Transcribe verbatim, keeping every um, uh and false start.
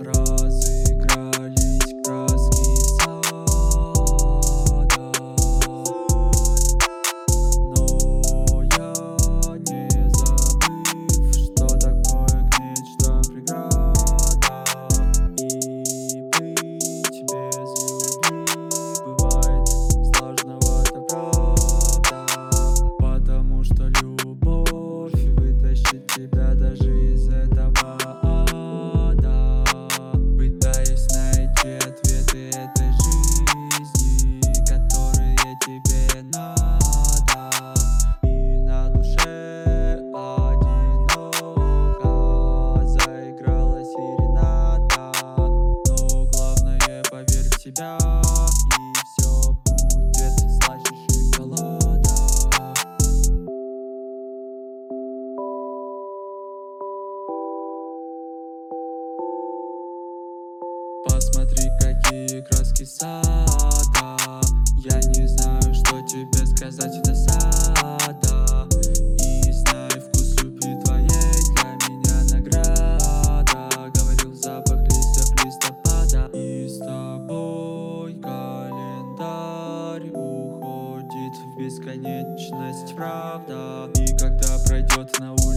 Разыгрались краски сада, но я не забыв, что такое к мечтам преграда. И быть без любви бывает сложно, это правда, потому что любовь вытащит тебя даже из этого ада. Пытаюсь найти ответы этой жизни, которые тебе надо. И на душе одиноко заиграла серената. Но главное, поверь в себя, и все будет слаще шоколада. Посмотри, какие краски сада. Я не знаю, что тебе сказать, досада. И знай, вкус любви твоей для меня награда. Говорил запах листьев листопада. И с тобой календарь уходит в бесконечность, правда. И когда пройдет на улице